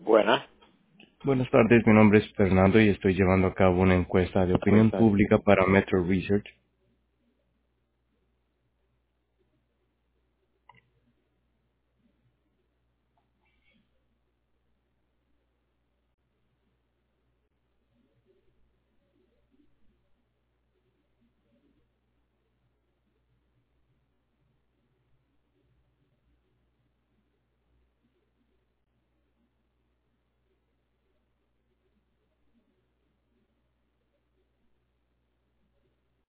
Buenas. Buenas tardes, mi nombre es Fernando y estoy llevando a cabo una encuesta de opinión Encuesta. pública para Metro Research.